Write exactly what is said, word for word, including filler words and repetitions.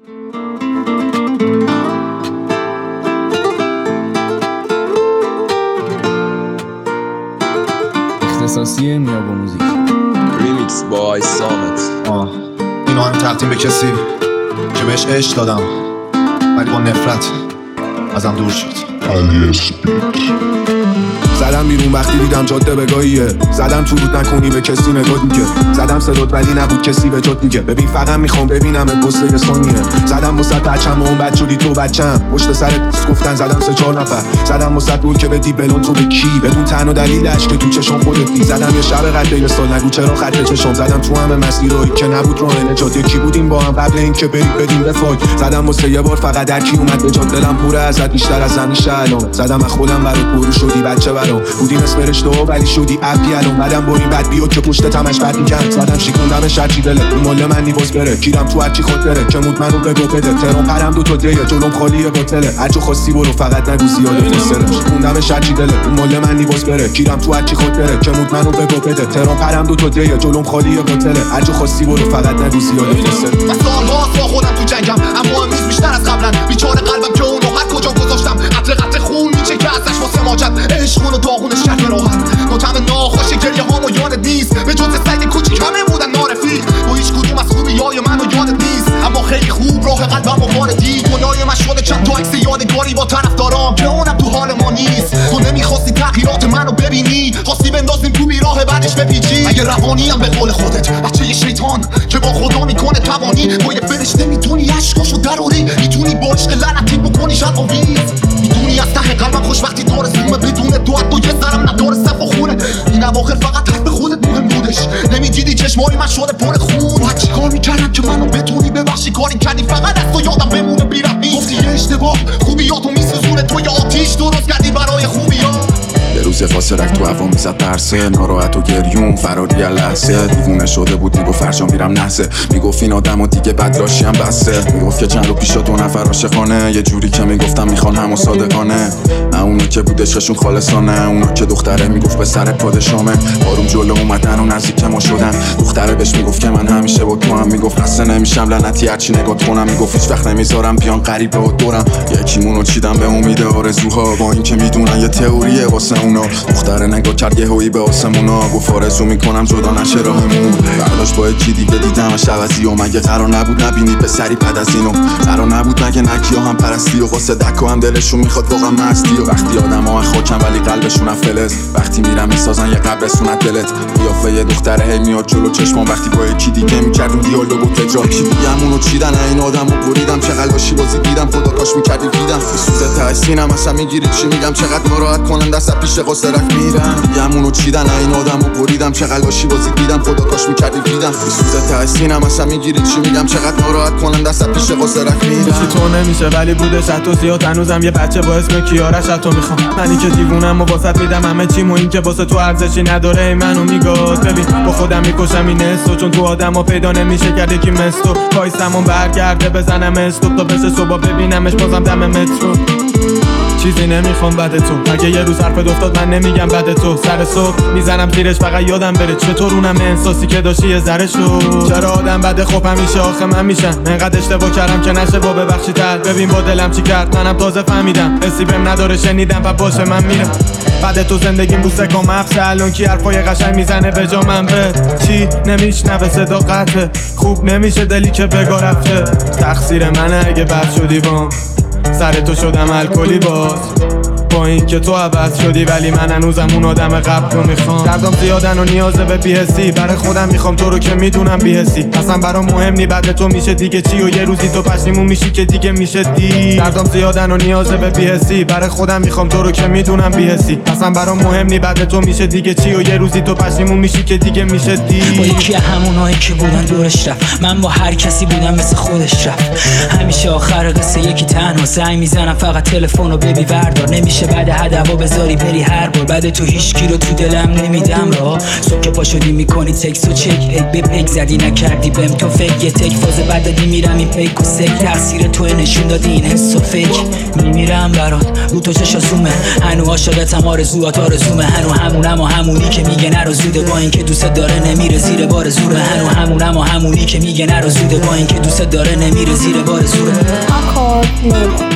اختصاصی میابو موزیک ریمیکس بای سامت. آه اینو هم تقدیم به کسی که بهش عشق دادم ولی با نفرت ازم دور شد. زدم بیرون وقتی دیدم جاده بگاهیه، زدم تو رود نکنی به کسی نگاه میگه، زدم صدات ولی نبود کسی به جات میگه، ببین فقط میخوام ببینم پست یه ثانیه، زدم وسط بچم و اون بد شدی تو بچم، پشت سرت گفتن زدم سه چهار نفر، زدم وسط بود که بدی بلون تو به کی، بدون تن و دلیلش که تو چشم خودت دی، زدم یه شب قد یه سال نگو چرا خط چشم، زدم تو همه مسیرایی که نبود راه نجات، یکی بودیم با هم قبل اینکه بریم بدیم به فاک، زدم واسه یه بار فقط در کی اومد به جات، دلم پره ازت بیشتر از همیشه الان، زدم از خودم برات پرو شدی بچه برام، بودیم اسم رشته ولی شدی اپی الان، بعدم بریم بعد بیو که پشت تمش بد میگم، زدم شیکوندم شرچی دلت اون مال من نیواز بره، گیرم تو هرچی خود بره که مود منو بگو بده، ترام پرم دو تا دیه جلوم خالیه باطله، هرچی خواستی برو فقط نگو زیاده فسره، شیکوندم شرچی دلت اون مال من نیواز بره، گیرم تو هرچی خود بره که مود منو بگو بده، ترام پرم دو تا دیه جلوم خالیه باطله، هرچی خواستی برو فقط نگو زیاده فسره. من سال‌هاست با خودم تو جنگم اما امروز بیشتر از قبلا، بیچاره قلبم که اونو هر کجا گذاشتم قطره قطره خون میچه که ازش واسه ماجد، عشقونو داغونش کرد راحت، با طعم ناخوش گریه هامو یادت نیست، به جز سعید کوچیک همه بودن نارفیق، با هیچ کدوم از خوبیای منو یادت نیست، اما خیلی خوب راه قلبمو واردی، گناه من شده چند تا عکس یادگاری با طرفدارام که اونم تو حال ما نیست، تو نمیخواستی تغییرات منو ببینی، خواستی بندازیم تو بیراه بعدش بپیچی، اگه روانیم به قول خودت بچه ی شیطان که با خدا میکنه توانی، با یه فرشته میتونی عشقاشو دراری، میتونی با عشق لعنتی بکنی شب آویز، میتونی از ته قلبم خوش وقتی دور سومه بدون تو حتی یه ذرم نداره صف و خونه، این اواخر فقط حرف خودت مهم بودش، نمیدیدی چشمای من شده پر خون، باید چیکار میکردم که منو بتونی ببخشی، کاری کردی فقط از تو یادم بمونه بیرحمی، گفتی یه اشتباه خوبیاتو میسوزونه، تو یه آتیش درست کردی برای خوبیات، یه روز فاسرک تو هوا میزد ترسه، ناراحت و گریون فراری لحظه، دیوونه شده بود میگفت فرجام میرم نحسه، میگفت این آدم و دیگه بدراشی هم بسه، میگفت که چند رو پیشا دو نفر عاشقانه، یه جوری که میگفتم میخوان همو صادقانه، نه اونو که بود عشقشون خالصانه، اونو که دختره میگفت به سر پادشامه، بارون جلو اومدن و نزدیک ما شدن، دختره بهش میگفت که من همیشه با تو هم، میگفت خسته نمیشم لعنتی هرچی نگات کنم، میگفت هیچ وقت نمیذارم بیان غریبه و دورم، یکیمونو چیدم به امید آرزوها، با اینکه میدونن یه تئوریه واسه اونا، دختره نگاه کرد یه هویی به آسمونا، گفت آرزو میکنم جدا نشه راهمون، برداشت با یکی دیگه دیدمش عوضی و مگه قرار نبود نبینی پسری پد از اینو، قرار نبود مگه نکی هم پرستی و واسه دکو هم دلشون میخواد واقعا مستی، و وقتی آدم ها خاکن ولی قلبشون فلز، وقتی میرم میسازن یه قبرستونت دلت، قیافه یه دختره هی میاد جلو چشمام، وقتی با یکی دیگه میکردم دیالوگو تکرار، کی دیگه‌مونو چیدن این آدمو بریدم، چقدر لاشی بازی دیدم خدا کاش میکردی دیدم، سوزه ته سینم اصلا میگیری چی میگم، چقدر ناراحت کنن دست پیش قصرک میرم، دیگه‌مونو چیدن این آدمو بریدم، چقدر لاشی بازی دیدم خدا کاش میکردی دیدم، سوزه ته سینم اصلا میگیری چی میگم، چقدر ناراحت کنن دست پیش قصرک میرم، تو نمیشه ولی بودش تو زیاد، هنوزم یه بچه با اسم کیارش تو میخوام، منی که دیوونم و واسط میدم همه چیمو، این که واسه تو ارزشی نداره ای منو میگاد، ببین با خودم میکشم این استو، چون تو آدمو پیدا نمیشه کرده کی مستو، پایسمون برگرده بزنم استوب تا بشه صبح ببینمش بازم دم مترو، چیزی نمیخوام بعد تو، اگه یه روز حرفت افتاد من نمیگم بعد تو، سر صبح میزنم زیرش فقط یادم بره، چطور اونم احساسی که داشتی یه ذره شد، چرا آدم بعد خوب همیشه آخه من میشم، انقدر اشتباه کردم که نشه با ببخشی تر، ببین با دلم چی کرد منم تازه فهمیدم، حسی بهم نداره شنیدم و باشه من میرم، بعد تو زندگیم بوسه کام افسه، الان کی حرفای قشنگ میزنه به جا من به چی نمیشنوه صدا قطعه، خوب نمیشه دلی که بگا رفته، تقصیر منه اگه بد شدی بام، سر تو شدم الکلی باز، با این که تو عوض شدی ولی من هنوزم اون آدم قبل رو میخوام، دردم زیادن و نیازه به بی‌حسی، برای خودم میخوام تو رو که میدونم بی‌حسی، اصلا برام مهم نی بعد تو میشه دیگه چی، و یه روزی تو پشیمون میشی که دیگه میشه دی، دردم زیادن و نیازه به بی‌حسی، برای خودم میخوام تو رو که میدونم بی‌حسی، اصلا برام مهم نی بعد تو میشه دیگه چی، و یه روزی تو پشیمون میشی که دیگه میشه دی، با یکی همونایی که بودن دورش رفت، من با هر کسی بودم مثل خودش رفت، همیشه آخر قصه یکی تنها زنگ میزنم فقط تلفن رو ببی بردار، نمیشه میشه بعد هدفو بذاری بری هر بار بعد تو هیچکی رو تو دلم نمیدم را صبح که پا شدی میکنی تکس و چک ای به پک زدی نکردی بهم تو فکر یه تک فاز بعد دادی میرم این پیک و سک تقصیر تو نشون دادی این حس و فکر میمیرم برات رو تو چشا زومه هنو عاشقتم آرزوات آرزومه هنو همونم و همونی که میگه نرو زوده با اینکه دوست داره نمیره زیر بار زوره هنو همونم و همونی که میگه نرو زوده با اینکه دوست داره نمیره زیر بار زوره آکورد